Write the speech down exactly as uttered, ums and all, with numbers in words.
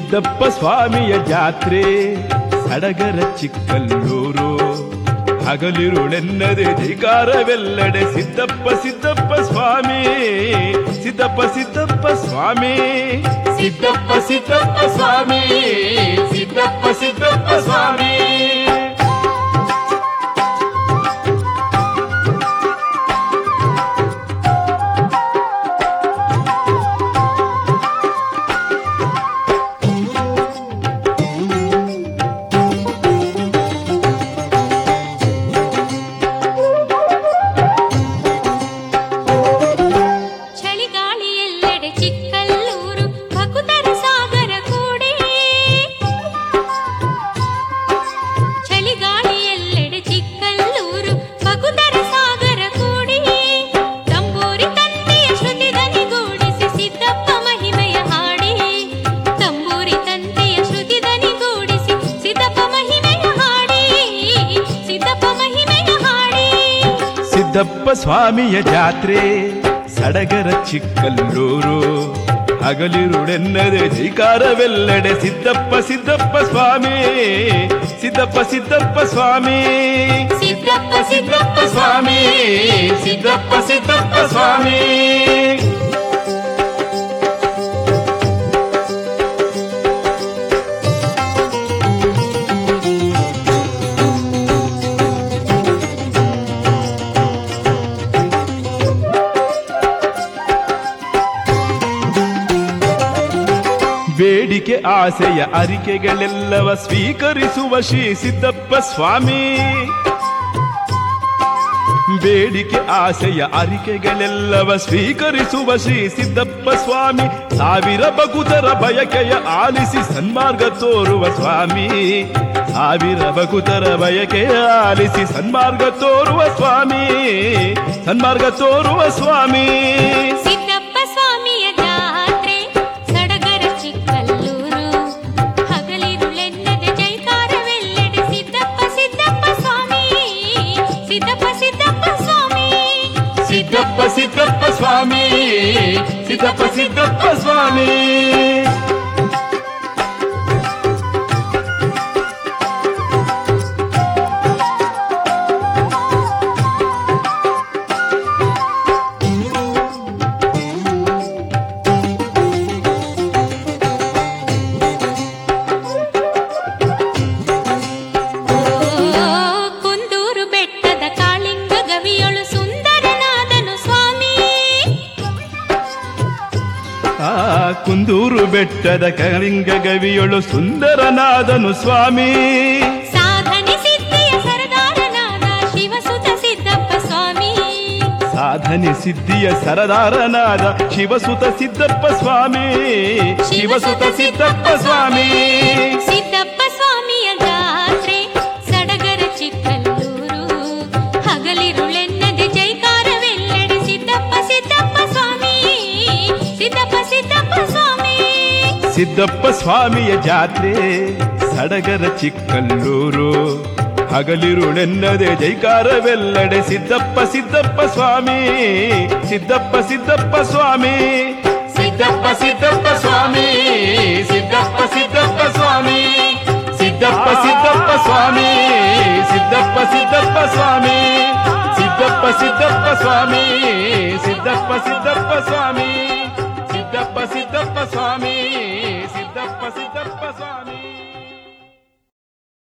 ಸಿದ್ದಪ್ಪ ಸ್ವಾಮಿಯ ಜಾತ್ರೆ ಸಡಗರ ಚಿಕ್ಕಲ್ಲೂರು. ಹಗಲಿರುಳೆನ್ನದೆ ಜೈಕಾರವೆಲ್ಲಡೆ ಸಿದ್ದಪ್ಪ ಸಿದ್ದಪ್ಪ ಸ್ವಾಮಿ, ಸಿದ್ದಪ್ಪ ಸಿದ್ದಪ್ಪ ಸ್ವಾಮಿ, ಸಿದ್ದಪ್ಪ ಸಿದ್ದಪ್ಪ ಸ್ವಾಮಿ, ಸಿದ್ದಪ್ಪ ಸಿದ್ದಪ್ಪ ಸ್ವಾಮಿ. ಸಿದ್ದಪ್ಪ ಸ್ವಾಮಿಯ ಜಾತ್ರೆ ಸಡಗರ ಚಿಕ್ಕಲ್ಲೂರು. ಹಗಲಿರುಳೆನ್ನದೆ ಜೈಕಾರವೆಲ್ಲಡೆ ಸಿದ್ದಪ್ಪ ಸಿದ್ದಪ್ಪ ಸ್ವಾಮಿ, ಸಿದ್ದಪ್ಪ ಸಿದ್ದಪ್ಪ ಸ್ವಾಮಿ, ಸಿದ್ದಪ್ಪ ಸಿದ್ದಪ್ಪ ಸ್ವಾಮಿ, ಸಿದ್ದಪ್ಪ ಸಿದ್ದಪ್ಪ ಸ್ವಾಮಿ. ಬೇಡಿಕೆ ಆಸೆಯ ಅರಿಕೆಗಳೆಲ್ಲವ ಸ್ವೀಕರಿಸುವ ಶ್ರೀ ಸಿದ್ದಪ್ಪ ಸ್ವಾಮಿ. ಬೇಡಿಕೆ ಆಸೆಯ ಅರಿಕೆಗಳೆಲ್ಲವ ಸ್ವೀಕರಿಸುವ ಶ್ರೀ ಸಿದ್ದಪ್ಪ ಸ್ವಾಮಿ. ಸಾವಿರ ಭಕ್ತರ ಬಯಕೆಯ ಆಲಿಸಿ ಸನ್ಮಾರ್ಗ ತೋರುವ ಸ್ವಾಮಿ, ಸಾವಿರ ಭಕ್ತರ ಬಯಕೆಯ ಆಲಿಸಿ ಸನ್ಮಾರ್ಗ ತೋರುವ ಸ್ವಾಮಿ, ಸನ್ಮಾರ್ಗ ತೋರುವ ಸ್ವಾಮಿ. ಸಿದ್ದಪ್ಪ ಸ್ವಾಮಿಯ ಜಾತ್ರೆ ಸಡಗರ ಚಿಕ್ಕಲ್ಲೂರು. ಹಗಲಿರುಳೆನ್ನದೆ ಜೈಕಾರವೆಲ್ಲಡೆ ಸಿದ್ದಪ್ಪ ಸಿದ್ದಪ್ಪ ಸ್ವಾಮಿ, ಸಿದ್ದಪ್ಪ ಸಿದ್ದಪ್ಪ ಸ್ವಾಮಿ, ಸಿದ್ದಪ್ಪ ಸಿದ್ದಪ್ಪ ಸ್ವಾಮಿ, ಸಿದ್ದಪ್ಪ ಸಿದ್ದಪ್ಪ ಸ್ವಾಮಿ. ಕುಂದೂರು ಬೆಟ್ಟದ ಕಳಿಂಗ ಗವಿಯೊಳು ಸುಂದರನಾದನು ಸ್ವಾಮಿ. ಸಾಧನೆ ಸಿದ್ಧಿಯ ಸರದಾರನಾದ ಶಿವಸುತ ಸಿದ್ದಪ್ಪ ಸ್ವಾಮಿ, ಸಾಧನೆ ಸಿದ್ಧಿಯ ಸರದಾರನಾದ ಶಿವಸುತ ಸಿದ್ದಪ್ಪ ಸ್ವಾಮಿ, ಶಿವಸುತ ಸಿದ್ದಪ್ಪ ಸ್ವಾಮಿ. ಸಿದ್ದಪ್ಪ ಸ್ವಾಮಿಯ ಜಾತ್ರೆ ಸಡಗರ ಚಿಕ್ಕಲ್ಲೂರು. ಹಗಲಿರುಳೆನ್ನದೆ ಜೈಕಾರವೆಲ್ಲಡೆ ಸಿದ್ದಪ್ಪ ಸಿದ್ದಪ್ಪ ಸ್ವಾಮಿ, ಸಿದ್ದಪ್ಪ ಸಿದ್ದಪ್ಪ ಸ್ವಾಮಿ. ಸಿದ್ದಪ್ಪ ಸ್ವಾಮಿಯ ಜಾತ್ರೆ ಸಡಗರ ಚಿಕ್ಕಲ್ಲೂರು. ಹಗಲಿರುಳೆನ್ನದೆ ಜೈಕಾರವೆಲ್ಲಡೆ ಸಿದ್ದಪ್ಪ ಸಿದ್ದಪ್ಪ ಸ್ವಾಮಿ, ಸಿದ್ದಪ್ಪ ಸಿದ್ದಪ್ಪ ಸ್ವಾಮಿ, ಸಿದ್ದಪ್ಪ ಸಿದ್ದಪ್ಪ ಸ್ವಾಮಿ, ಸಿದ್ದಪ್ಪ ಸಿದ್ದಪ್ಪ ಸ್ವಾಮಿ, ಸಿದ್ದಪ್ಪ ಸಿದ್ದಪ್ಪ ಸ್ವಾಮಿ, ಸಿದ್ದಪ್ಪ ಸಿದ್ದಪ್ಪ ಸ್ವಾಮಿ, ಸಿದ್ದಪ್ಪ ಸಿದ್ದಪ್ಪ ಸ್ವಾಮಿ, ಸಿದ್ದಪ್ಪ ಸಿದ್ದಪ್ಪ ಸ್ವಾಮಿ, ಸಿದ್ದಪ್ಪ ಸಿದ್ದಪ್ಪ ಸ್ವಾಮಿ, ಸಿದ್ದಪ್ಪ ಸಿದ್ದಪ್ಪ ಸ್ವಾಮಿ.